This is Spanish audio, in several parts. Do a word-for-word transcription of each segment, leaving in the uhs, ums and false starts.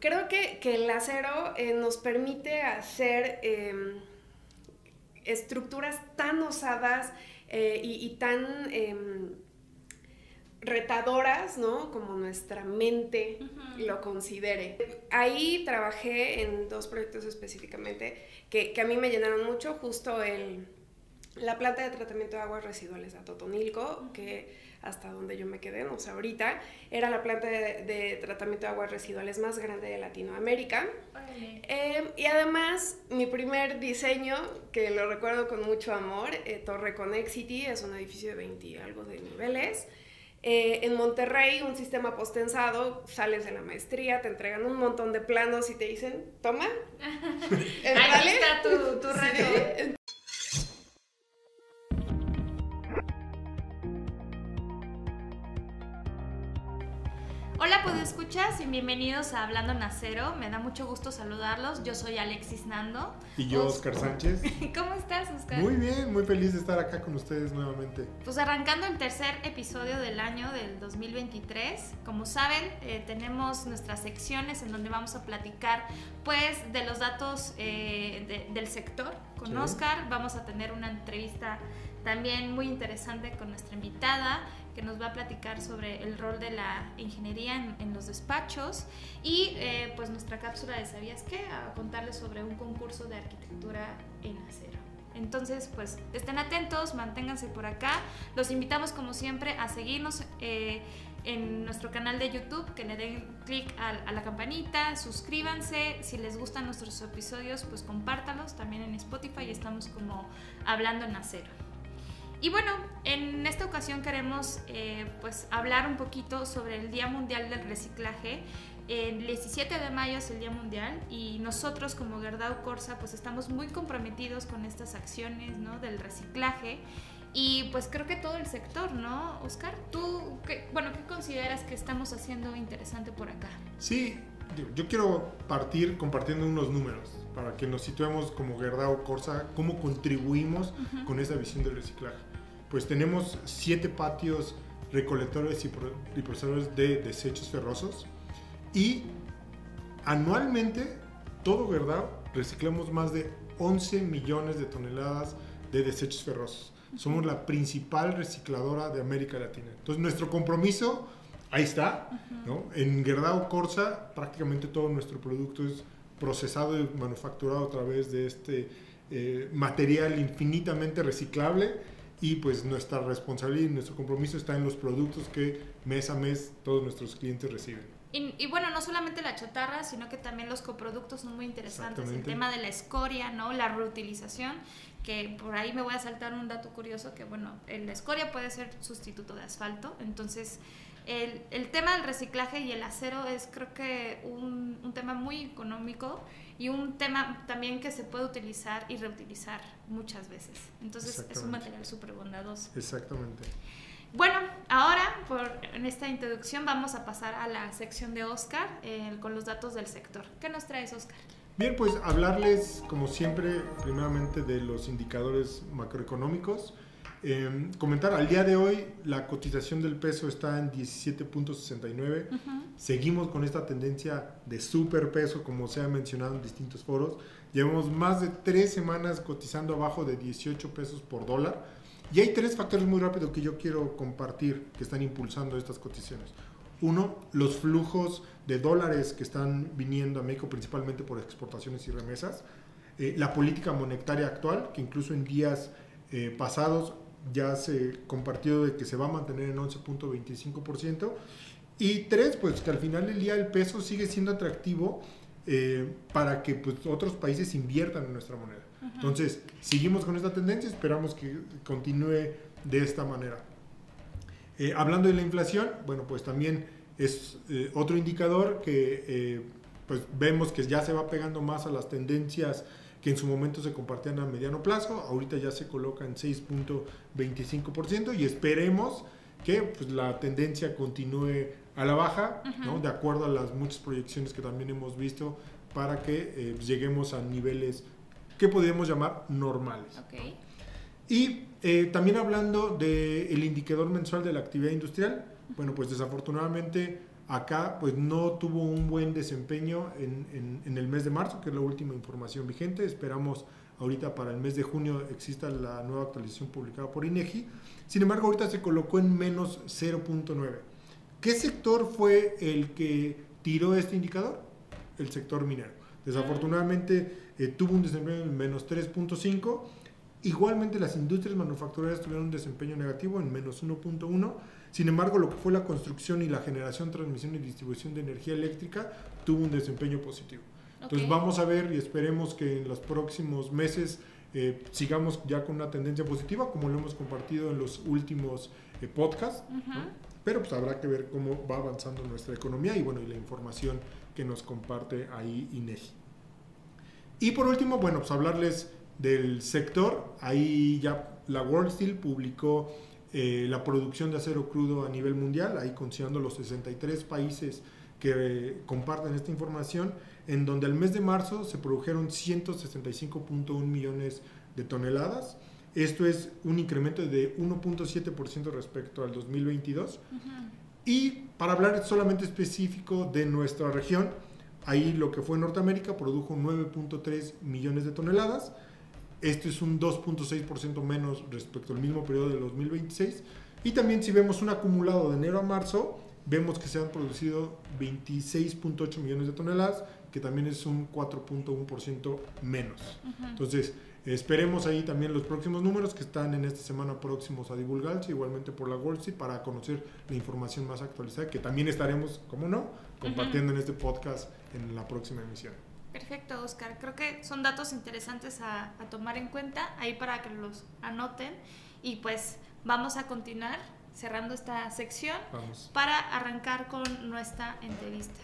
Creo que, que el acero eh, nos permite hacer eh, estructuras tan osadas eh, y, y tan eh, retadoras, ¿no? Como nuestra mente uh-huh. lo considere. Ahí trabajé en dos proyectos específicamente que, que a mí me llenaron mucho, justo el, la planta de tratamiento de aguas residuales de Atotonilco, uh-huh. que hasta donde yo me quedé, no sé, ahorita, era la planta de, de tratamiento de aguas residuales más grande de Latinoamérica. Okay. Eh, y además, mi primer diseño, que lo recuerdo con mucho amor, eh, Torre Connexity, es un edificio de veinte y algo de niveles. Eh, en Monterrey, un sistema postensado, sales de la maestría, te entregan un montón de planos y te dicen, toma, ahí está tu, tu reto. Sí. Hola, podescuchas y bienvenidos a Hablando en Acero. Me da mucho gusto saludarlos. Yo soy Alexis Nando. Y yo, Oscar Sánchez. ¿Cómo estás, Oscar? Muy bien, muy feliz de estar acá con ustedes nuevamente. Pues arrancando el tercer episodio del año del dos mil veintitrés. Como saben, eh, tenemos nuestras secciones en donde vamos a platicar pues de los datos eh, de, del sector con sí. Oscar. Vamos a tener una entrevista también muy interesante con nuestra invitada, que nos va a platicar sobre el rol de la ingeniería en, en los despachos y eh, pues nuestra cápsula de ¿Sabías qué? A contarles sobre un concurso de arquitectura en acero. Entonces, pues estén atentos, manténganse por acá. Los invitamos como siempre a seguirnos eh, en nuestro canal de YouTube, que le den clic a, a la campanita, suscríbanse. Si les gustan nuestros episodios, pues compártalos. También en Spotify estamos como Hablando en Acero. Y bueno, en esta ocasión queremos eh, pues hablar un poquito sobre el Día Mundial del Reciclaje. El diecisiete de mayo es el Día Mundial y nosotros como Gerdau Corsa pues estamos muy comprometidos con estas acciones, ¿no? Del reciclaje y pues creo que todo el sector, ¿no, Oscar? ¿Tú qué, bueno, qué consideras que estamos haciendo interesante por acá? Sí, yo quiero partir compartiendo unos números para que nos situemos como Gerdau Corsa, cómo contribuimos uh-huh. con esa visión del reciclaje. Pues tenemos siete patios recolectores y, pro, y procesadores de desechos ferrosos y anualmente todo Gerdau reciclamos más de once millones de toneladas de desechos ferrosos. Uh-huh. Somos la principal recicladora de América Latina. Entonces nuestro compromiso ahí está, uh-huh. ¿no? En Gerdau Corsa prácticamente todo nuestro producto es procesado y manufacturado a través de este eh, material infinitamente reciclable. Y pues nuestra responsabilidad y nuestro compromiso está en los productos que mes a mes todos nuestros clientes reciben. Y, y bueno, no solamente la chatarra, sino que también los coproductos son muy interesantes. El tema de la escoria, ¿no? La reutilización, que por ahí me voy a saltar un dato curioso, que bueno, la escoria puede ser sustituto de asfalto. Entonces, el, el tema del reciclaje y el acero es creo que un, un tema muy económico y un tema también que se puede utilizar y reutilizar muchas veces. Entonces es un material súper bondadoso. Exactamente. Bueno, ahora por, en esta introducción vamos a pasar a la sección de Oscar eh, con los datos del sector. ¿Qué nos traes, Oscar? Bien, pues hablarles como siempre primeramente de los indicadores macroeconómicos. Eh, comentar, al día de hoy la cotización del peso está en diecisiete punto sesenta y nueve. Uh-huh. Seguimos con esta tendencia de superpeso, como se ha mencionado en distintos foros. Llevamos más de tres semanas cotizando abajo de dieciocho pesos por dólar. Y hay tres factores muy rápidos que yo quiero compartir que están impulsando estas cotizaciones. Uno, los flujos de dólares que están viniendo a México principalmente por exportaciones y remesas. Eh, la política monetaria actual, que incluso en días eh, pasados ya se compartió de que se va a mantener en once punto veinticinco por ciento. Y tres, pues que al final del día el peso sigue siendo atractivo eh, para que pues, otros países inviertan en nuestra moneda. Uh-huh. Entonces, seguimos con esta tendencia, esperamos que continúe de esta manera. Eh, hablando de la inflación, bueno, pues también es eh, otro indicador que eh, pues vemos que ya se va pegando más a las tendencias que en su momento se compartían a mediano plazo, ahorita ya se coloca en seis punto veinticinco por ciento y esperemos que pues, la tendencia continúe a la baja, uh-huh. ¿no? De acuerdo a las muchas proyecciones que también hemos visto para que eh, lleguemos a niveles que podríamos llamar normales. Okay. Y eh, también hablando del indicador mensual de la actividad industrial, bueno, pues desafortunadamente acá pues no tuvo un buen desempeño en, en, en el mes de marzo, que es la última información vigente. Esperamos ahorita para el mes de junio exista la nueva actualización publicada por INEGI. Sin embargo, ahorita se colocó en menos cero punto nueve. ¿Qué sector fue el que tiró este indicador? El sector minero. Desafortunadamente eh, tuvo un desempeño en menos tres punto cinco. Igualmente las industrias manufactureras tuvieron un desempeño negativo en menos uno punto uno. Sin embargo, lo que fue la construcción y la generación, transmisión y distribución de energía eléctrica tuvo un desempeño positivo. Okay. Entonces vamos a ver y esperemos que en los próximos meses eh, sigamos ya con una tendencia positiva, como lo hemos compartido en los últimos eh, podcasts, uh-huh. ¿no? Pero pues habrá que ver cómo va avanzando nuestra economía y bueno, y la información que nos comparte ahí INEGI. Y por último, bueno, pues hablarles del sector. Ahí ya la World Steel publicó eh, la producción de acero crudo a nivel mundial, ahí considerando los sesenta y tres países que eh, comparten esta información, en donde al mes de marzo se produjeron ciento sesenta y cinco punto uno millones de toneladas. Esto es un incremento de uno punto siete por ciento respecto al dos mil veintidós. Uh-huh. Y para hablar solamente específico de nuestra región, ahí lo que fue Norteamérica produjo nueve punto tres millones de toneladas. Esto es un dos punto seis por ciento menos respecto al mismo periodo del dos mil veintiséis. Y también si vemos un acumulado de enero a marzo, vemos que se han producido veintiséis punto ocho millones de toneladas, que también es un cuatro punto uno por ciento menos. Uh-huh. Entonces, esperemos ahí también los próximos números que están en esta semana próximos a divulgarse, igualmente por la World Steel, para conocer la información más actualizada, que también estaremos, como no, compartiendo uh-huh. en este podcast en la próxima emisión. Perfecto, Oscar. Creo que son datos interesantes a, a tomar en cuenta, ahí para que los anoten. Y pues vamos a continuar cerrando esta sección vamos. Para arrancar con nuestra entrevista.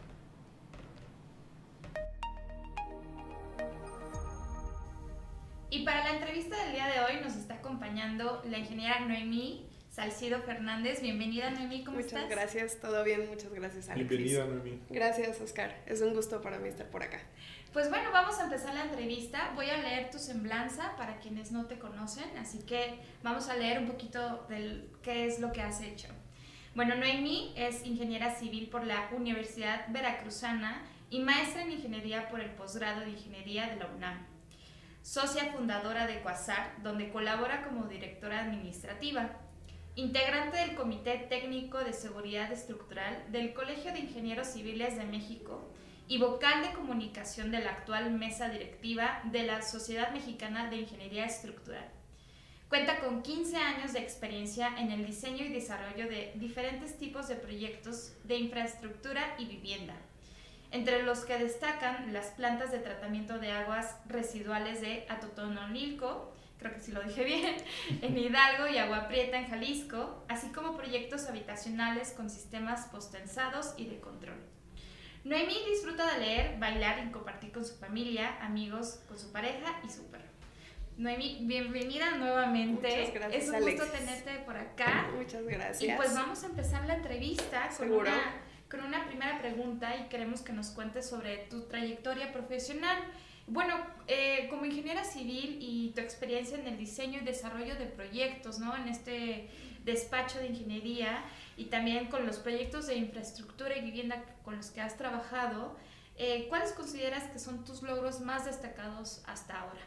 Y para la entrevista del día de hoy nos está acompañando la ingeniera Noemí Salcido Fernández. Bienvenida, Noemí, ¿cómo muchas estás? Muchas gracias, todo bien, muchas gracias, Alexis. Bienvenida, Noemí. Gracias, Oscar, es un gusto para mí estar por acá. Pues bueno, vamos a empezar la entrevista. Voy a leer tu semblanza para quienes no te conocen, así que vamos a leer un poquito de qué es lo que has hecho. Bueno, Noemí es ingeniera civil por la Universidad Veracruzana y maestra en ingeniería por el posgrado de ingeniería de la UNAM. Socia fundadora de Quasar, donde colabora como directora administrativa. Integrante del Comité Técnico de Seguridad Estructural del Colegio de Ingenieros Civiles de México y vocal de comunicación de la actual mesa directiva de la Sociedad Mexicana de Ingeniería Estructural. Cuenta con quince años de experiencia en el diseño y desarrollo de diferentes tipos de proyectos de infraestructura y vivienda, entre los que destacan las plantas de tratamiento de aguas residuales de Atotonilco, creo que sí lo dije bien, en Hidalgo y Agua Prieta en Jalisco, así como proyectos habitacionales con sistemas postensados y de control. Noemí disfruta de leer, bailar y compartir con su familia, amigos, con su pareja y su perro. Noemí, bienvenida nuevamente. Muchas gracias, es un Alexis. gusto tenerte por acá. Muchas gracias. Y pues vamos a empezar la entrevista con ¿Seguro? una, con una primera pregunta y queremos que nos cuentes sobre tu trayectoria profesional. Bueno, eh, como ingeniera civil y tu experiencia en el diseño y desarrollo de proyectos, ¿no? En este despacho de ingeniería y también con los proyectos de infraestructura y vivienda con los que has trabajado, eh, ¿cuáles consideras que son tus logros más destacados hasta ahora?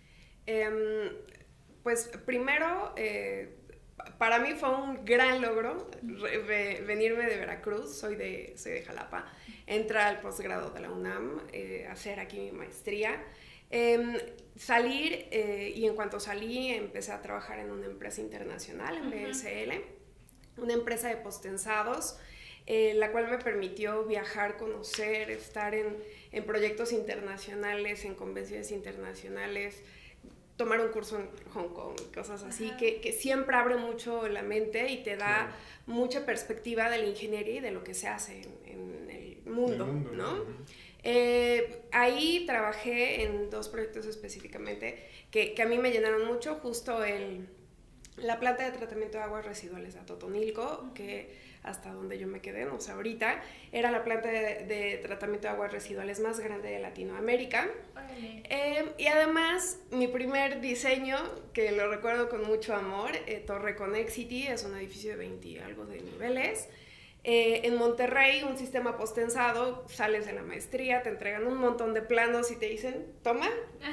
Eh, pues primero, eh, para mí fue un gran logro re, re, venirme de Veracruz, soy de, soy de Jalapa, entrar al posgrado de la UNAM, eh, hacer aquí mi maestría, eh, salir eh, y en cuanto salí empecé a trabajar en una empresa internacional, en uh-huh. B S L, una empresa de postensados, eh, la cual me permitió viajar, conocer, estar en, en proyectos internacionales, en convenciones internacionales, tomar un curso en Hong Kong, cosas así, que, que siempre abre mucho la mente y te da claro. mucha perspectiva de la ingeniería y de lo que se hace en, en el mundo, el mundo ¿no? ¿no? Eh, ahí trabajé en dos proyectos específicamente que, que a mí me llenaron mucho, justo el, la planta de tratamiento de aguas residuales de Atotonilco, uh-huh. que hasta donde yo me quedé, no sé, ahorita, era la planta de, de tratamiento de aguas residuales más grande de Latinoamérica. Okay. Eh, y además, mi primer diseño, que lo recuerdo con mucho amor, eh, Torre Connexity, es un edificio de veinte y algo de niveles. Eh, en Monterrey, un sistema postensado, sales de la maestría, te entregan un montón de planos y te dicen, toma,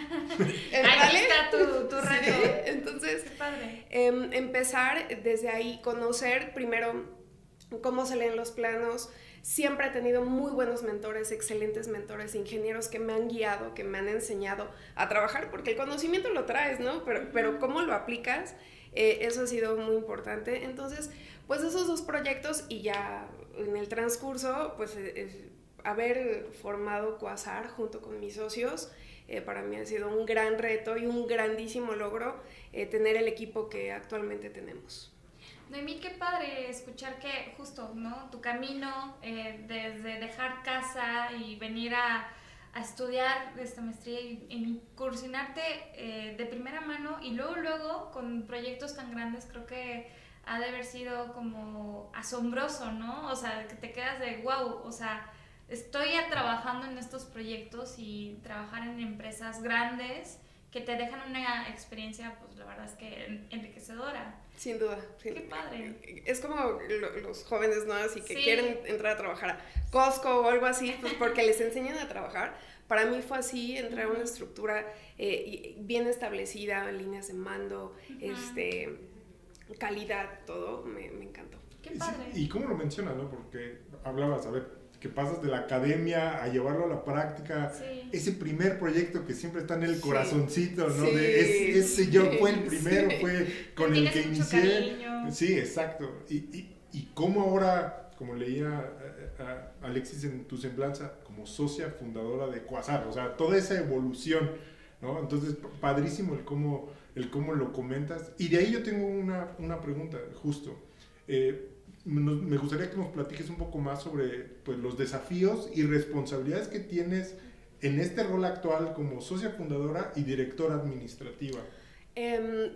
ahí está tu, tu reto. Sí, entonces, qué padre. Eh, empezar desde ahí, conocer primero cómo se leen los planos. Siempre he tenido muy buenos mentores, excelentes mentores, ingenieros que me han guiado, que me han enseñado a trabajar, porque el conocimiento lo traes, ¿no? Pero, pero cómo lo aplicas, eh, eso ha sido muy importante. Entonces, pues esos dos proyectos y ya en el transcurso, pues eh, haber formado Quasar junto con mis socios, eh, para mí ha sido un gran reto y un grandísimo logro eh, tener el equipo que actualmente tenemos. Noemí, qué padre escuchar que justo, ¿no? Tu camino eh, desde dejar casa y venir a, a estudiar esta maestría y incursionarte eh, de primera mano y luego, luego con proyectos tan grandes, creo que ha de haber sido como asombroso, ¿no? O sea, que te quedas de wow, o sea, estoy trabajando en estos proyectos y trabajar en empresas grandes que te dejan una experiencia, pues la verdad es que enriquecedora. Sin duda. Sí. Qué padre. Es como lo, los jóvenes, ¿no? Así que sí. quieren entrar a trabajar a Costco o algo así, pues porque les enseñan a trabajar. Para mí fue así, entrar a una estructura eh, bien establecida, líneas de mando, uh-huh. este, calidad, todo, me, me encantó. Qué padre. Sí, y cómo lo mencionas, ¿no? Porque hablabas, a ver, que pasas de la academia a llevarlo a la práctica, sí. ese primer proyecto que siempre está en el corazoncito, ¿no? Sí, de ese, ese sí, yo fue el primero, sí. fue con el que inicié. Cariño. Sí, exacto. Y, y, y cómo ahora, como leía a, a Alexis en tu semblanza, como socia fundadora de Quasar, o sea, toda esa evolución, ¿no? Entonces, padrísimo el cómo, el cómo lo comentas. Y de ahí yo tengo una, una pregunta, justo. Eh, me gustaría que nos platiques un poco más sobre pues, los desafíos y responsabilidades que tienes en este rol actual como socia fundadora y directora administrativa. Um,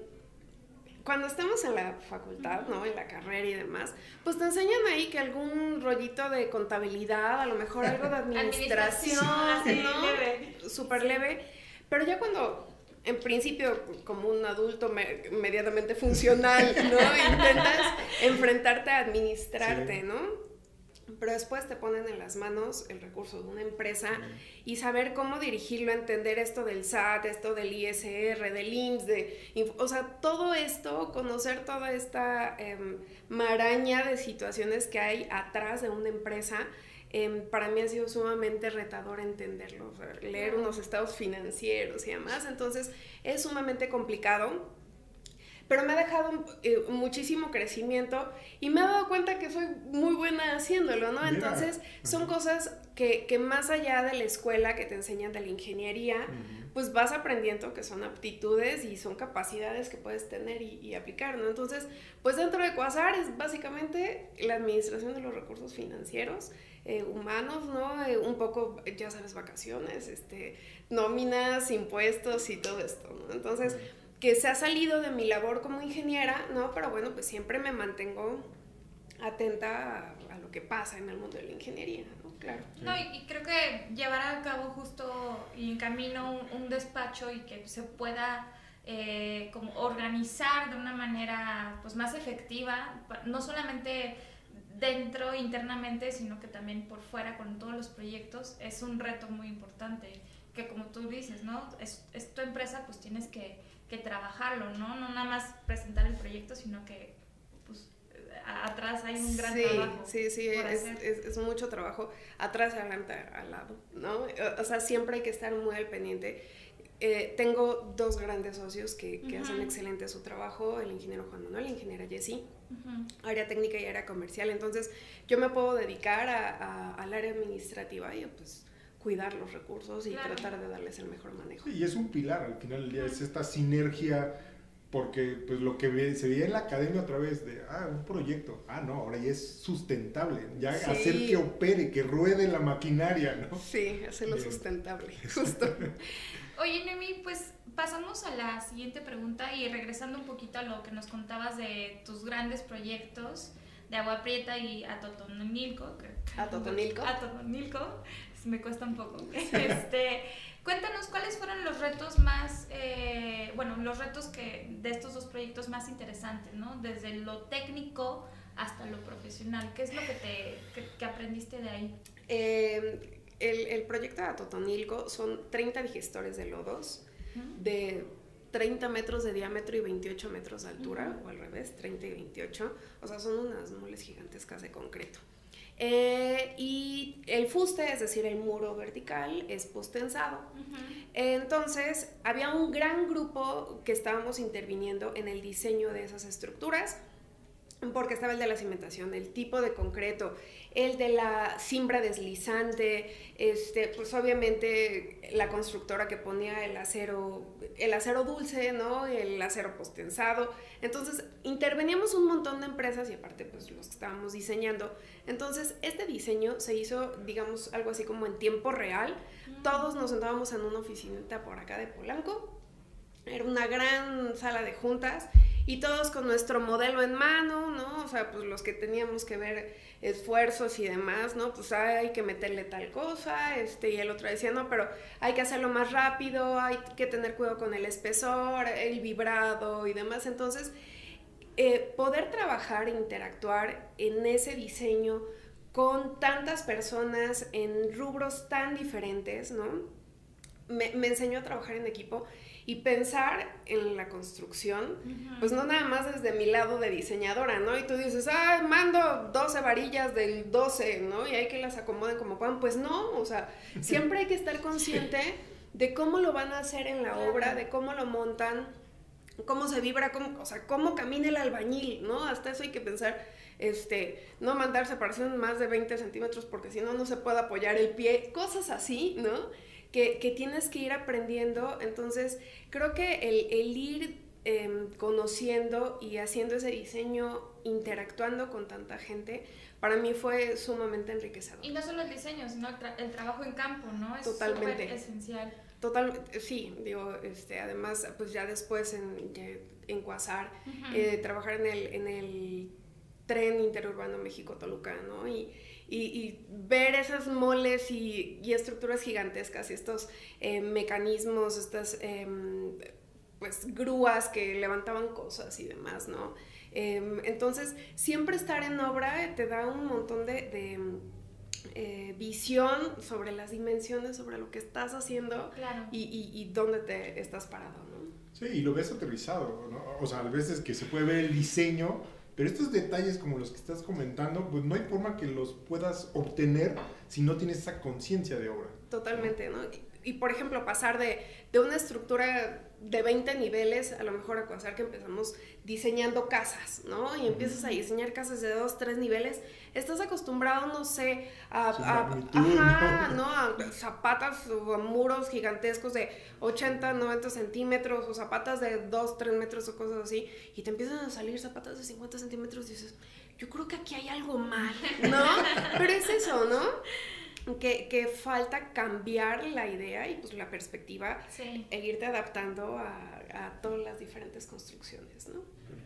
cuando estamos en la facultad, ¿no? En la carrera y demás, pues te enseñan ahí que algún rollito de contabilidad, a lo mejor algo de administración, administración ¿no? leve. Súper leve. Pero ya cuando... en principio, como un adulto me, medianamente funcional, ¿no? Intentas enfrentarte a administrarte, sí. ¿no? Pero después te ponen en las manos el recurso de una empresa sí. y saber cómo dirigirlo, entender esto del S A T, esto del I S R, del I M S S, de, o sea, todo esto, conocer toda esta eh, maraña de situaciones que hay atrás de una empresa. Eh, para mí ha sido sumamente retador entenderlo, o sea, leer unos estados financieros y demás, entonces es sumamente complicado, pero me ha dejado eh, muchísimo crecimiento y me he dado cuenta que soy muy buena haciéndolo, ¿no? Entonces son cosas que, que más allá de la escuela que te enseñan de la ingeniería, uh-huh. pues vas aprendiendo que son aptitudes y son capacidades que puedes tener y, y aplicar, ¿no? Entonces, pues dentro de Quasar es básicamente la administración de los recursos financieros, Eh, humanos, ¿no? Eh, un poco, ya sabes, vacaciones, este, nóminas, impuestos y todo esto, ¿no? Entonces, que se ha salido de mi labor como ingeniera, ¿no? Pero bueno, pues siempre me mantengo atenta a, a lo que pasa en el mundo de la ingeniería, ¿no? Claro. No, y, y creo que llevar a cabo justo y en camino un, un despacho y que se pueda eh, como organizar de una manera pues más efectiva, no solamente dentro, internamente, sino que también por fuera con todos los proyectos, es un reto muy importante, que como tú dices, ¿no? Es, es tu empresa, pues tienes que, que trabajarlo, ¿no? No nada más presentar el proyecto, sino que pues atrás hay un gran sí, trabajo. Sí, sí, es, es, es mucho trabajo, atrás, adelante, al lado, ¿no? O sea, siempre hay que estar muy al pendiente. Eh, tengo dos grandes socios que, que uh-huh. hacen excelente su trabajo, el ingeniero Juan Manuel, la ingeniera Jessie, uh-huh. área técnica y área comercial. Entonces, yo me puedo dedicar a, a, al área administrativa y pues cuidar los recursos y claro. tratar de darles el mejor manejo. Sí, y es un pilar al final del día, uh-huh. es esta sinergia, porque pues lo que ve, se veía en la academia otra vez de, ah, un proyecto, ah, no, ahora ya es sustentable, ya sí. hacer que opere, que ruede la maquinaria, ¿no? Sí, hacerlo Bien. sustentable, justo. Oye, Noemí, pues pasamos a la siguiente pregunta y regresando un poquito a lo que nos contabas de tus grandes proyectos de Agua Prieta y Atotonilco. Atotonilco. Atotonilco, me cuesta un poco. Este, cuéntanos cuáles fueron los retos más, eh, bueno, los retos que de estos dos proyectos más interesantes, ¿no? Desde lo técnico hasta lo profesional. ¿Qué es lo que, te, que, que aprendiste de ahí? Eh, el, el proyecto de Atotonilco son treinta digestores de lodos, uh-huh. de treinta metros de diámetro y veintiocho metros de altura, uh-huh. o al revés, treinta y veintiocho, o sea, son unas moles gigantescas de concreto. Eh, y el fuste, es decir, el muro vertical, es postensado. Uh-huh. Entonces, había un gran grupo que estábamos interviniendo en el diseño de esas estructuras, porque estaba el de la cimentación, el tipo de concreto, el de la cimbra deslizante, este, pues obviamente la constructora que ponía el acero, el acero dulce, ¿no? El acero postensado. Entonces, interveníamos un montón de empresas y aparte, pues los que estábamos diseñando. Entonces, este diseño se hizo, digamos, algo así como en tiempo real. Mm. Todos nos sentábamos en una oficinita por acá de Polanco. Era una gran sala de juntas y todos con nuestro modelo en mano, ¿no? O sea, pues los que teníamos que ver esfuerzos y demás, ¿no? Pues hay que meterle tal cosa, este, y el otro decía, no, pero hay que hacerlo más rápido, hay que tener cuidado con el espesor, el vibrado y demás. Entonces, eh, poder trabajar e interactuar en ese diseño con tantas personas en rubros tan diferentes, ¿no? Me, me enseñó a trabajar en equipo y pensar en la construcción, uh-huh. pues no nada más desde mi lado de diseñadora, ¿no? Y tú dices, ah, mando doce varillas del doce, ¿no? Y hay que las acomoden como puedan. Pues no, o sea, siempre hay que estar consciente de cómo lo van a hacer en la obra, de cómo lo montan, cómo se vibra, cómo, o sea, cómo camina el albañil, ¿no? Hasta eso hay que pensar, este, no mandar separación más de veinte centímetros porque si no, no se puede apoyar el pie, cosas así, ¿no? Que, que tienes que ir aprendiendo. Entonces creo que el, el ir eh, conociendo y haciendo ese diseño, interactuando con tanta gente, para mí fue sumamente enriquecedor. Y no solo el diseño, sino el, tra el trabajo en campo, ¿no? Es totalmente súper esencial. Totalmente, sí, digo, este, además, pues ya después en, en Cuasar, uh-huh. eh, trabajar en el, en el tren interurbano México-Toluca, ¿no? Y Y, y ver esas moles y, y estructuras gigantescas y estos eh, mecanismos, estas eh, pues grúas que levantaban cosas y demás, ¿no? Eh, entonces, siempre estar en obra te da un montón de, de eh, visión sobre las dimensiones, sobre lo que estás haciendo, claro. y, y, y dónde te estás parado, ¿no? Sí, y lo ves aterrizado, ¿no? O sea, a veces que se puede ver el diseño, pero estos detalles como los que estás comentando, pues no hay forma que los puedas obtener si no tienes esa conciencia de obra. Totalmente, ¿no? Y, y por ejemplo, pasar de, de una estructura de veinte niveles, a lo mejor a Cuasar que empezamos diseñando casas, ¿no? Y empiezas a diseñar casas de dos, tres niveles, estás acostumbrado, no sé, a, a, magnitud, ajá, ¿no? ¿no? A zapatas o a muros gigantescos de ochenta, noventa centímetros, o zapatas de dos, tres metros o cosas así, y te empiezan a salir zapatas de cincuenta centímetros y dices, yo creo que aquí hay algo mal, ¿no? Pero es eso, ¿no? Que, que falta cambiar la idea y pues la perspectiva, sí. E irte adaptando a, a todas las diferentes construcciones, ¿no?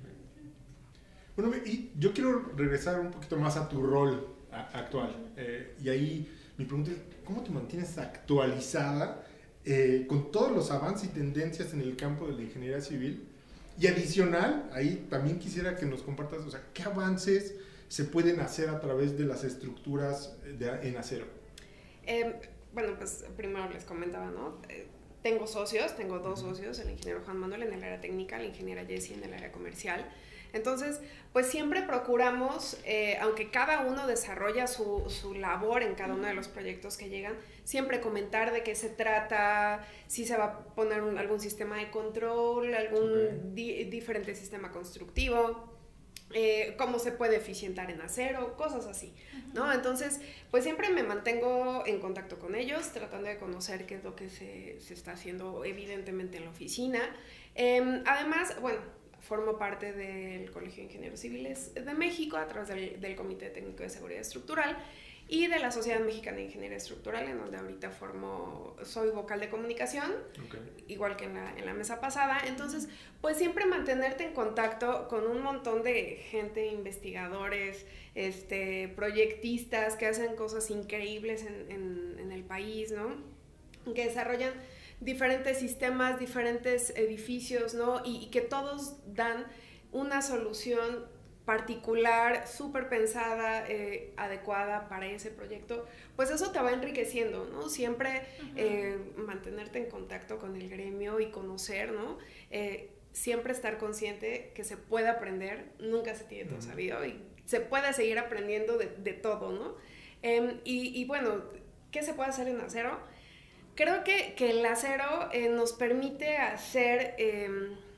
Bueno, y yo quiero regresar un poquito más a tu rol a, actual. Uh-huh. eh, y ahí mi pregunta es, ¿cómo te mantienes actualizada eh, con todos los avances y tendencias en el campo de la ingeniería civil? Y adicional, ahí también quisiera que nos compartas, o sea, ¿qué avances se pueden hacer a través de las estructuras de, en acero? Eh, bueno, pues primero les comentaba, ¿no? Eh, tengo socios, tengo dos socios, el ingeniero Juan Manuel en el área técnica, la ingeniera Jessie en el área comercial. Entonces, pues siempre procuramos, eh, aunque cada uno desarrolla su, su labor en cada uno de los proyectos que llegan, siempre comentar de qué se trata, si se va a poner un, algún sistema de control, algún okay. di, diferente sistema constructivo. Eh, cómo se puede eficientar en acero, cosas así, ¿no? Entonces, pues siempre me mantengo en contacto con ellos, tratando de conocer qué es lo que se, se está haciendo evidentemente en la oficina. Eh, además, bueno, formo parte del Colegio de Ingenieros Civiles de México a través del, del Comité Técnico de Seguridad Estructural y de la Sociedad Mexicana de Ingeniería Estructural, en donde ahorita formo, soy vocal de comunicación, okay. igual que en la, en la mesa pasada. Entonces, pues siempre mantenerte en contacto con un montón de gente, investigadores, este, proyectistas que hacen cosas increíbles en, en, en el país, ¿no? Que desarrollan diferentes sistemas, diferentes edificios, ¿no? Y, y que todos dan una solución particular, súper pensada, eh, adecuada para ese proyecto, pues eso te va enriqueciendo, ¿no? Siempre uh-huh. eh, mantenerte en contacto con el gremio y conocer, ¿no? Eh, siempre estar consciente que se puede aprender, nunca se tiene todo uh-huh. sabido y se puede seguir aprendiendo de, de todo, ¿no? Eh, y, y bueno, ¿qué se puede hacer en acero? Creo que, que el acero eh, nos permite hacer eh,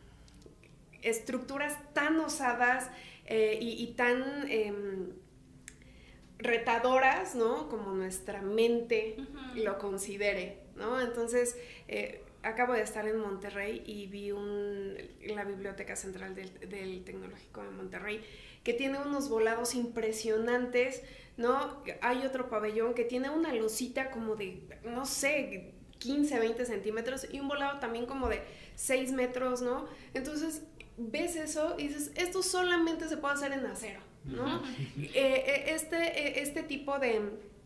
estructuras tan osadas eh, y, y tan eh, retadoras, ¿no? Como nuestra mente uh-huh. lo considere, ¿no? Entonces, eh, acabo de estar en Monterrey y vi un, la Biblioteca Central del, del Tecnológico de Monterrey, que tiene unos volados impresionantes, ¿no? Hay otro pabellón que tiene una losita como de, no sé, quince, veinte centímetros y un volado también como de seis metros, ¿no? Entonces, ves eso y dices, esto solamente se puede hacer en acero, ¿no? eh, este, este tipo de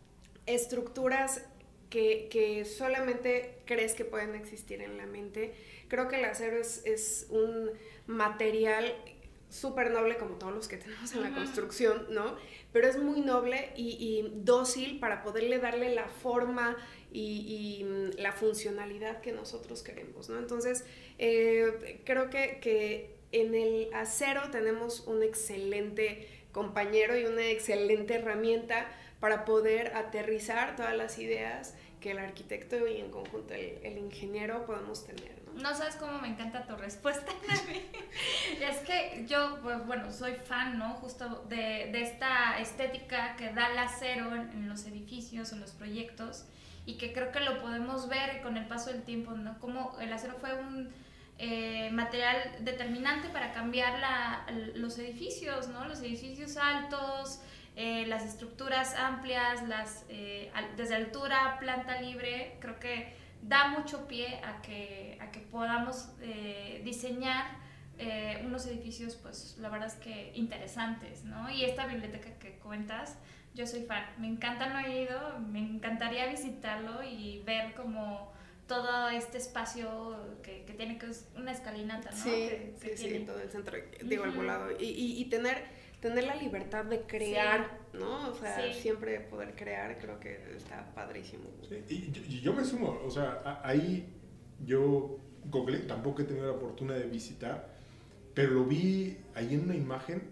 estructuras que, que solamente crees que pueden existir en la mente, creo que el acero es, es un material súper noble como todos los que tenemos en la uh-huh. construcción, ¿no? Pero es muy noble y, y dócil para poderle darle la forma y, y la funcionalidad que nosotros queremos, ¿no? Entonces, eh, creo que, que en el acero tenemos un excelente compañero y una excelente herramienta para poder aterrizar todas las ideas que el arquitecto y en conjunto el, el ingeniero podemos tener, ¿no? No sabes cómo me encanta tu respuesta, Nami. Es que yo, pues, bueno, soy fan, ¿no? Justo de, de esta estética que da el acero en, en los edificios, en los proyectos, y que creo que lo podemos ver con el paso del tiempo, ¿no? Como el acero fue un eh, material determinante para cambiar la, los edificios, ¿no? Los edificios altos, eh, las estructuras amplias, las eh, desde altura, planta libre, creo que da mucho pie a que, a que podamos eh, diseñar eh, unos edificios, pues la verdad es que interesantes, ¿no? Y esta biblioteca que cuentas, yo soy fan, me encanta, no he ido, me encantaría visitarlo y ver como todo este espacio que, que tiene, que es una escalinata, ¿no? Sí, que, que sí, tiene. sí, todo el centro, digo, uh-huh. al volado, y, y, y tener... tener la libertad de crear, sí. ¿no? O sea, sí. siempre poder crear, creo que está padrísimo. Sí. Y, yo, y yo me sumo, o sea, a, ahí yo googleé, tampoco he tenido la oportunidad de visitar, pero lo vi ahí en una imagen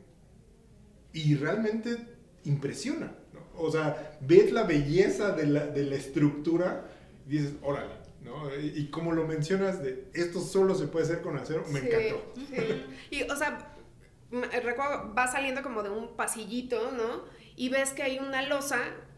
y realmente impresiona, ¿no? O sea, ves la belleza de la, de la estructura y dices, órale, ¿no? Y, y como lo mencionas, de esto solo se puede hacer con acero, me sí, encantó. Sí. Y, o sea, recuerdo, va saliendo como de un pasillito, ¿no? Y ves que hay una losa,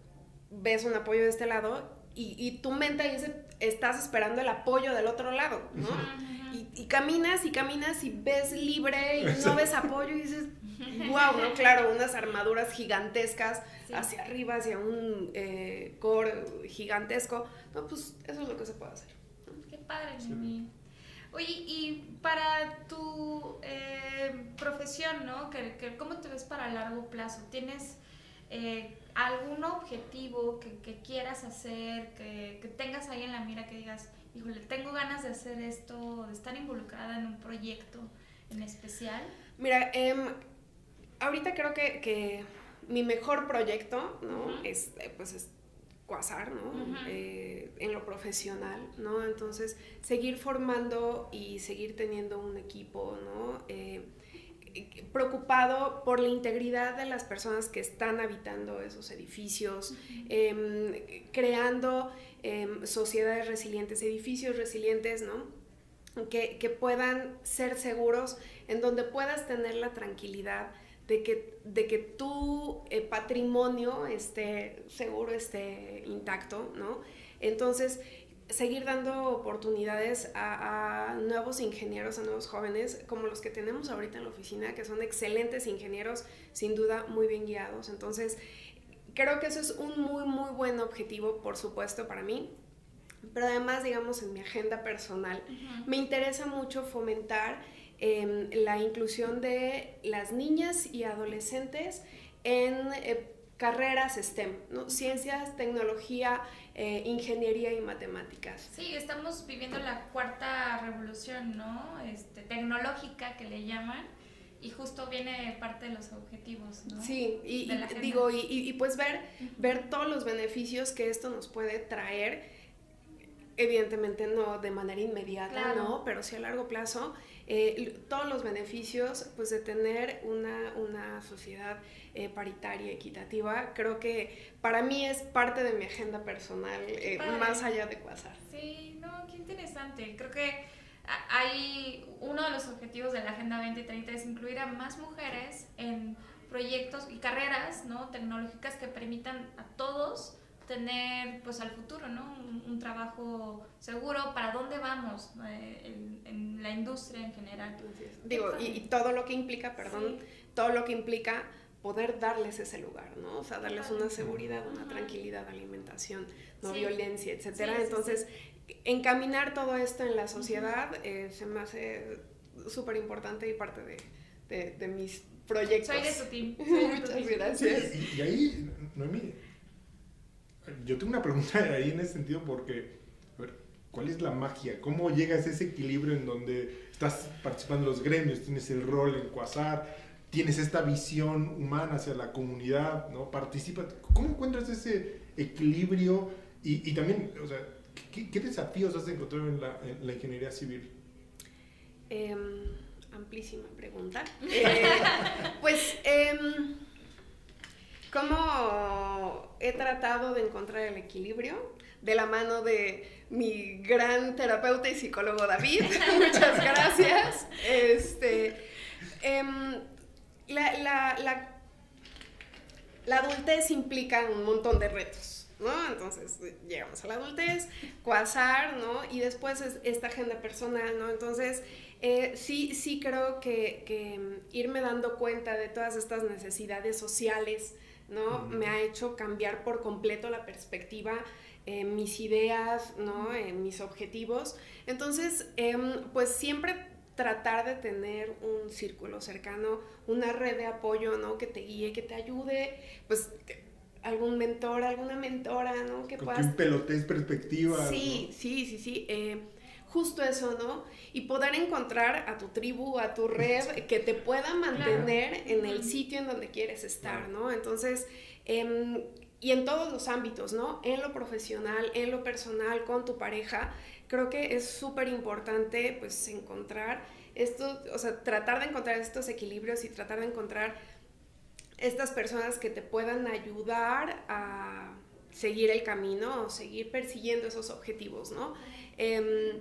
ves un apoyo de este lado y, y tu mente dice, estás esperando el apoyo del otro lado, ¿no? Uh-huh. Y, y caminas y caminas y ves libre y no ves apoyo y dices, wow, ¿no? Claro, unas armaduras gigantescas sí. hacia arriba, hacia un eh, core gigantesco. No, pues eso es lo que se puede hacer. Qué padre, Mimi. Oye, y para tu eh, profesión, ¿no? ¿Qué, qué, ¿Cómo te ves para largo plazo? ¿Tienes eh, algún objetivo que, que quieras hacer, que, que tengas ahí en la mira, que digas, híjole, tengo ganas de hacer esto, de estar involucrada en un proyecto en especial? Mira, eh, ahorita creo que, que mi mejor proyecto, ¿no? Uh-huh. es, pues es Quasar, ¿no? Uh-huh. Eh, en lo profesional, ¿no? Entonces, seguir formando y seguir teniendo un equipo, ¿no? Eh, preocupado por la integridad de las personas que están habitando esos edificios, uh-huh. eh, creando eh, sociedades resilientes, edificios resilientes, ¿no? Que, que puedan ser seguros, en donde puedas tener la tranquilidad de que, de que tu eh, patrimonio esté seguro, esté intacto, ¿no? Entonces, seguir dando oportunidades a, a nuevos ingenieros, a nuevos jóvenes, como los que tenemos ahorita en la oficina, que son excelentes ingenieros, sin duda muy bien guiados. Entonces, creo que eso es un muy, muy buen objetivo, por supuesto, para mí. Pero además, digamos, en mi agenda personal, uh-huh. me interesa mucho fomentar Eh, la inclusión de las niñas y adolescentes en eh, carreras STEM, ¿no? Ciencias, tecnología, eh, ingeniería y matemáticas. Sí, estamos viviendo la cuarta revolución, ¿no? Este, tecnológica que le llaman, y justo viene parte de los objetivos, ¿no? Sí, y, y digo, y, y pues ver, uh-huh. ver todos los beneficios que esto nos puede traer, evidentemente no de manera inmediata, claro. ¿no? Pero sí a largo plazo, eh, todos los beneficios pues de tener una, una sociedad eh, paritaria, equitativa, creo que para mí es parte de mi agenda personal, eh, más allá de Quasar. Sí, no, qué interesante. Creo que hay uno de los objetivos de la Agenda veinte treinta es incluir a más mujeres en proyectos y carreras, ¿no? tecnológicas que permitan a todos tener pues al futuro, ¿no? Un, un trabajo seguro. ¿Para dónde vamos eh, en, en la industria en general? Digo, y, y todo lo que implica, perdón, sí. todo lo que implica poder darles ese lugar, ¿no? O sea, darles una seguridad, una tranquilidad, alimentación, no sí. violencia, etcétera. Sí, sí, Entonces, sí. encaminar todo esto en la sociedad uh-huh. eh, se me hace súper importante y parte de, de, de mis proyectos. Soy de tu team. Muchas team. gracias. Y, y ahí, Noemí, yo tengo una pregunta ahí en ese sentido porque, a ver, ¿cuál es la magia? ¿Cómo llegas a ese equilibrio en donde estás participando en los gremios, tienes el rol en Quasar, tienes esta visión humana hacia la comunidad, ¿no? Participas. ¿Cómo encuentras ese equilibrio? Y, y también, o sea, ¿qué, qué desafíos has encontrado en la, en la ingeniería civil? Eh, amplísima pregunta. Eh, pues, eh, ¿cómo he tratado de encontrar el equilibrio? De la mano de mi gran terapeuta y psicólogo David. Muchas gracias. Este... Eh, La, la, la, la adultez implica un montón de retos, ¿no? Entonces llegamos a la adultez, Quasar, ¿no? Y después es esta agenda personal, ¿no? Entonces eh, sí, sí creo que, que irme dando cuenta de todas estas necesidades sociales, ¿no? Mm. Me ha hecho cambiar por completo la perspectiva, eh, mis ideas, ¿no? Eh, mis objetivos. Entonces, eh, pues siempre tratar de tener un círculo cercano, una red de apoyo, ¿no? Que te guíe, que te ayude, pues algún mentor, alguna mentora, ¿no? Que Con puedas... que pelotees perspectivas. Sí, ¿no? sí, sí, sí. Eh, justo eso, ¿no? Y poder encontrar a tu tribu, a tu red, que te pueda mantener claro. en el sitio en donde quieres estar, ¿no? Entonces, eh, y en todos los ámbitos, ¿no? En lo profesional, en lo personal, con tu pareja, creo que es súper importante, pues, encontrar esto, o sea, tratar de encontrar estos equilibrios y tratar de encontrar estas personas que te puedan ayudar a seguir el camino o seguir persiguiendo esos objetivos, ¿no? Eh,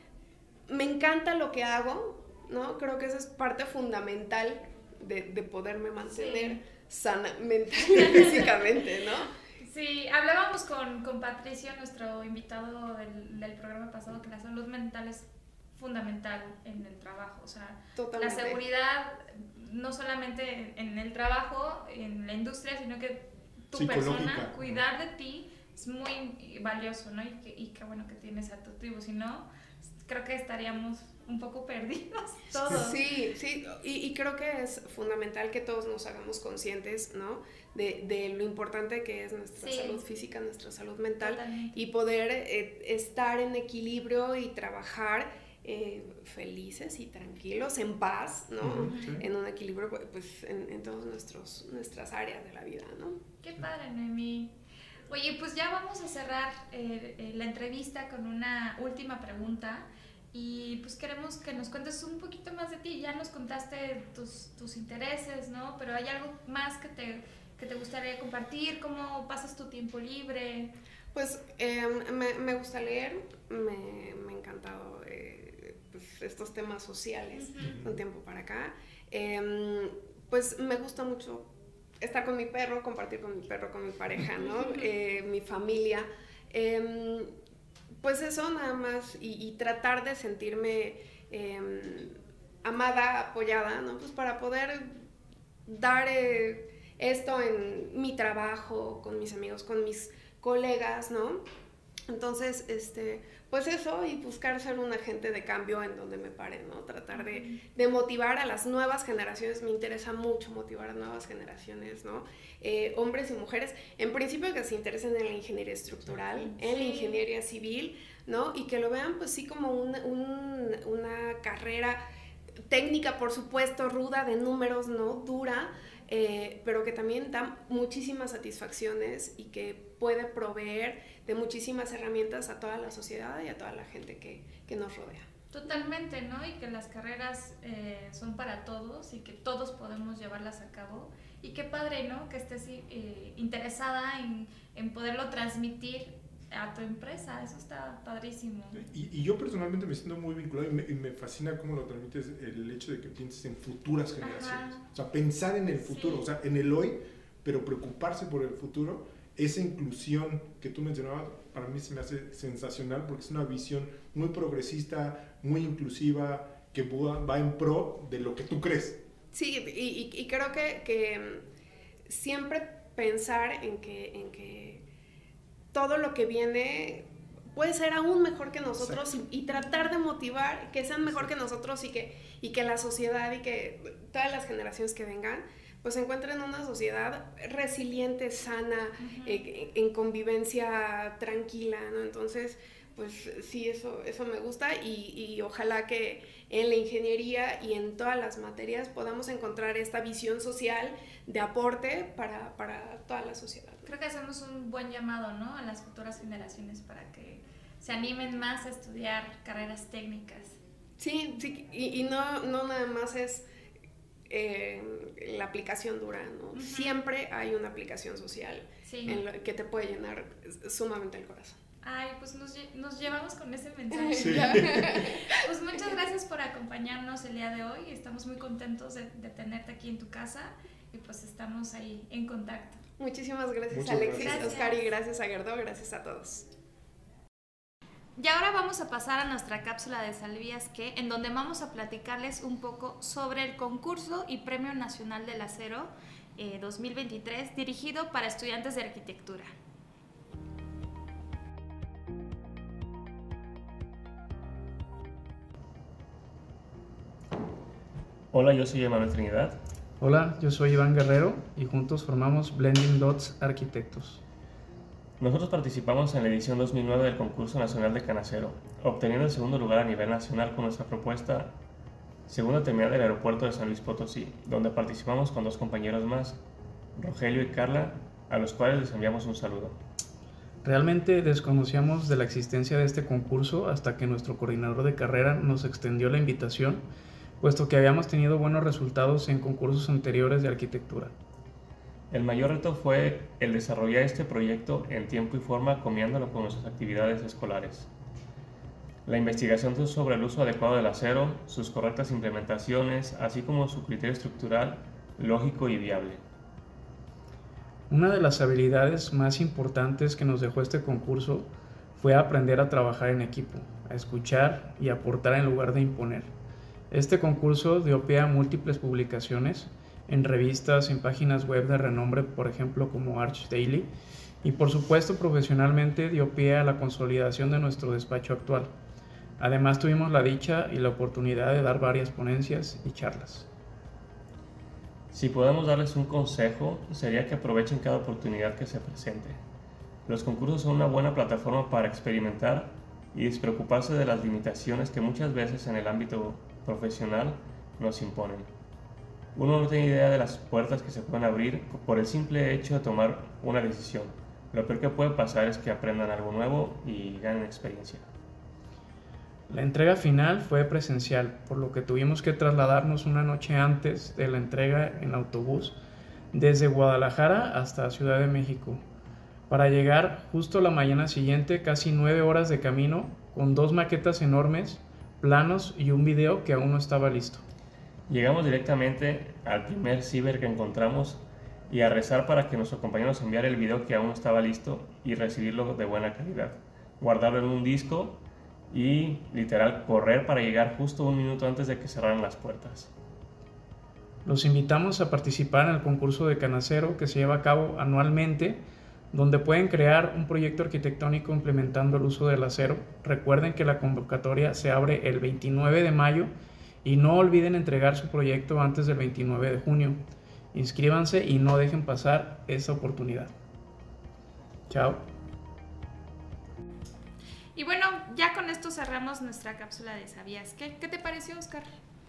me encanta lo que hago, ¿no? Creo que eso es parte fundamental de, de poderme mantener sí. sana mental y físicamente, ¿no? Sí, hablábamos con, con Patricio, nuestro invitado del, del programa pasado, que la salud mental es fundamental en el trabajo, o sea, Totalmente. La seguridad no solamente en el trabajo, en la industria, sino que tu persona, cuidar de ti es muy valioso, ¿no? Y, que, y qué bueno que tienes a tu tribu, si no, creo que estaríamos un poco perdidos todos. Sí, sí, y, y creo que es fundamental que todos nos hagamos conscientes, ¿no? De, de lo importante que es nuestra sí. salud física, nuestra salud mental. Totalmente. Y poder eh, estar en equilibrio y trabajar eh, felices y tranquilos, en paz, ¿no? Uh-huh, sí. En un equilibrio, pues, en, en todas nuestras áreas de la vida, ¿no? Qué padre, Noemí. Oye, pues ya vamos a cerrar eh, eh, la entrevista con una última pregunta. Y pues queremos que nos cuentes un poquito más de ti. Ya nos contaste tus, tus intereses, ¿no? Pero ¿hay algo más que te, que te gustaría compartir? ¿Cómo pasas tu tiempo libre? Pues eh, me, me gusta leer, me, me ha encantado eh, pues, estos temas sociales uh-huh. un tiempo para acá. Eh, pues me gusta mucho estar con mi perro, compartir con mi perro, con mi pareja, ¿no? eh, mi familia. Eh, Pues eso nada más, y, y tratar de sentirme eh, amada, apoyada, ¿no? Pues para poder dar eh, esto en mi trabajo, con mis amigos, con mis colegas, ¿no? Entonces, este, pues eso, y buscar ser un agente de cambio en donde me pare, ¿no? Tratar de, de motivar a las nuevas generaciones, me interesa mucho motivar a nuevas generaciones, ¿no? Eh, hombres y mujeres, en principio que se interesen en la ingeniería estructural, sí. en la ingeniería civil, ¿no? Y que lo vean, pues sí, como un, un, una carrera técnica, por supuesto, ruda, de números, ¿no? Dura, eh, pero que también da muchísimas satisfacciones y que puede proveer de muchísimas herramientas a toda la sociedad y a toda la gente que, que nos rodea. Totalmente, ¿no? Y que las carreras eh, son para todos y que todos podemos llevarlas a cabo. Y qué padre, ¿no? Que estés eh, interesada en, en poderlo transmitir a tu empresa. Eso está padrísimo. Y, y yo personalmente me siento muy vinculado y me, y me fascina cómo lo transmites, el hecho de que pienses en futuras generaciones. Ajá. O sea, pensar en el futuro, sí. O sea, en el hoy, pero preocuparse por el futuro. Esa inclusión que tú mencionabas, para mí se me hace sensacional porque es una visión muy progresista, muy inclusiva, que va en pro de lo que tú crees. Sí, y, y, y creo que, que siempre pensar en que, en que todo lo que viene puede ser aún mejor que nosotros y, y tratar de motivar que sean mejor Exacto. que nosotros y que, y que la sociedad y que todas las generaciones que vengan pues se encuentren en una sociedad resiliente, sana, uh-huh. eh, en convivencia tranquila, ¿no? Entonces, pues sí, eso, eso me gusta y, y ojalá que en la ingeniería y en todas las materias podamos encontrar esta visión social de aporte para, para toda la sociedad. Creo que hacemos un buen llamado, ¿no? A las futuras generaciones para que se animen más a estudiar carreras técnicas. Sí, sí, y, y no, no nada más es eh, la aplicación dura, ¿no? Uh-huh. Siempre hay una aplicación social sí. en lo, que te puede llenar sumamente el corazón. Ay, pues nos, nos llevamos con ese mensaje. Sí. Pues muchas gracias por acompañarnos el día de hoy. Estamos muy contentos de, de tenerte aquí en tu casa y pues estamos ahí en contacto. Muchísimas gracias, Muchas Alexis, gracias. Oscar, y gracias a Gerdo, gracias a todos. Y ahora vamos a pasar a nuestra cápsula de Sabías Qué, en donde vamos a platicarles un poco sobre el concurso y Premio Nacional del Acero eh, dos mil veintitrés, dirigido para estudiantes de arquitectura. Hola, yo soy Emanuel Trinidad. Hola, yo soy Iván Guerrero y juntos formamos Blending Dots Arquitectos. Nosotros participamos en la edición dos mil nueve del Concurso Nacional de Canacero, obteniendo el segundo lugar a nivel nacional con nuestra propuesta Segunda Terminal del Aeropuerto de San Luis Potosí, donde participamos con dos compañeros más, Rogelio y Carla, a los cuales les enviamos un saludo. Realmente desconocíamos de la existencia de este concurso hasta que nuestro coordinador de carrera nos extendió la invitación, puesto que habíamos tenido buenos resultados en concursos anteriores de arquitectura. El mayor reto fue el desarrollar este proyecto en tiempo y forma combinándolo con nuestras actividades escolares. La investigación sobre el uso adecuado del acero, sus correctas implementaciones, así como su criterio estructural, lógico y viable. Una de las habilidades más importantes que nos dejó este concurso fue aprender a trabajar en equipo, a escuchar y aportar en lugar de imponer. Este concurso dio pie a múltiples publicaciones en revistas, en páginas web de renombre, por ejemplo como Arch Daily, y por supuesto profesionalmente dio pie a la consolidación de nuestro despacho actual. Además tuvimos la dicha y la oportunidad de dar varias ponencias y charlas. Si podemos darles un consejo, sería que aprovechen cada oportunidad que se presente. Los concursos son una buena plataforma para experimentar y despreocuparse de las limitaciones que muchas veces en el ámbito profesional nos imponen. Uno no tiene idea de las puertas que se pueden abrir por el simple hecho de tomar una decisión. Lo peor que puede pasar es que aprendan algo nuevo y ganen experiencia. La entrega final fue presencial, por lo que tuvimos que trasladarnos una noche antes de la entrega en autobús desde Guadalajara hasta Ciudad de México, para llegar justo la mañana siguiente, casi nueve horas de camino, con dos maquetas enormes, planos y un video que aún no estaba listo. Llegamos directamente al primer ciber que encontramos y a rezar para que nuestro compañero nos enviara el video que aún no estaba listo y recibirlo de buena calidad, guardarlo en un disco y literal correr para llegar justo un minuto antes de que cerraran las puertas. Los invitamos a participar en el concurso de Canacero que se lleva a cabo anualmente, donde pueden crear un proyecto arquitectónico implementando el uso del acero. Recuerden que la convocatoria se abre el veintinueve de mayo y no olviden entregar su proyecto antes del veintinueve de junio. Inscríbanse y no dejen pasar esta oportunidad. Chao. Y bueno, ya con esto cerramos nuestra cápsula de ¿Sabías qué? ¿Qué te pareció, Oscar?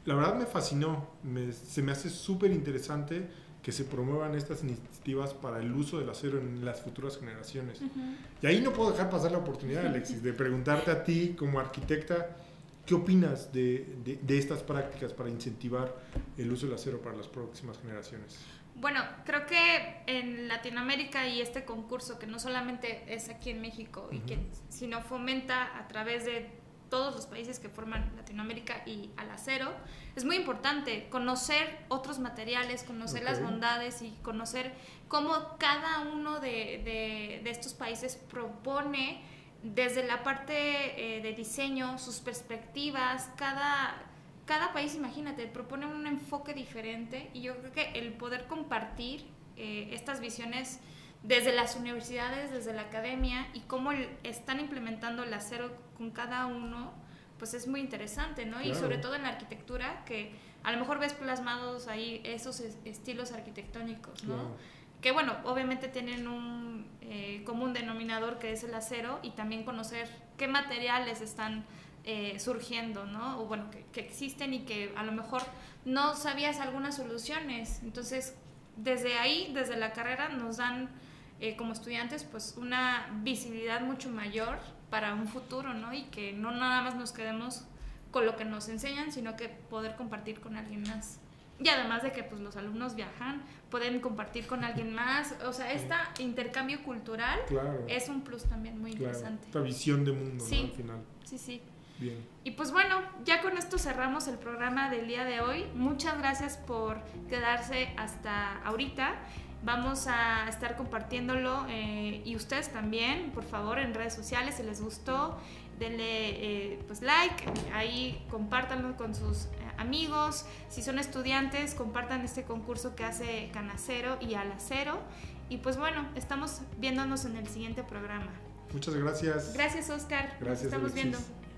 La verdad me fascinó, me, se me hace súper interesante que se promuevan estas iniciativas para el uso del acero en las futuras generaciones. Uh-huh. Y ahí no puedo dejar pasar la oportunidad, Alexis, de preguntarte a ti como arquitecta, ¿qué opinas de, de, de estas prácticas para incentivar el uso del acero para las próximas generaciones? Bueno, creo que en Latinoamérica y este concurso, que no solamente es aquí en México, uh-huh. y que, sino fomenta a través de todos los países que forman Latinoamérica y al acero, es muy importante conocer otros materiales, conocer okay. las bondades y conocer cómo cada uno de, de, de estos países propone desde la parte eh, de diseño, sus perspectivas. Cada, cada país, imagínate, propone un enfoque diferente, y yo creo que el poder compartir eh, estas visiones desde las universidades, desde la academia, y cómo están implementando el acero con cada uno, pues es muy interesante, ¿no? Claro. Y sobre todo en la arquitectura, que a lo mejor ves plasmados ahí esos estilos arquitectónicos, ¿no? Claro. Que bueno, obviamente tienen un eh, común denominador, que es el acero, y también conocer qué materiales están eh, surgiendo, ¿no? O bueno, que, que existen y que a lo mejor no sabías algunas soluciones. Entonces, desde ahí, desde la carrera, nos dan Eh, como estudiantes, pues una visibilidad mucho mayor para un futuro, ¿no? Y que no nada más nos quedemos con lo que nos enseñan, sino que poder compartir con alguien más. Y además de que pues los alumnos viajan, pueden compartir con alguien más. O sea, este sí. intercambio cultural claro. es un plus también muy claro. interesante. Esta visión de mundo, sí. ¿no? Al final. Sí, sí. Bien. Y pues bueno, ya con esto cerramos el programa del día de hoy. Muchas gracias por quedarse hasta ahorita. Vamos a estar compartiéndolo eh, y ustedes también, por favor, en redes sociales. Si les gustó, denle eh, pues like, ahí compártanlo con sus eh, amigos. Si son estudiantes, compartan este concurso que hace Canacero y Alacero. Y pues bueno, estamos viéndonos en el siguiente programa. Muchas gracias. Gracias, Oscar. Gracias, Nos estamos Alexis. viendo.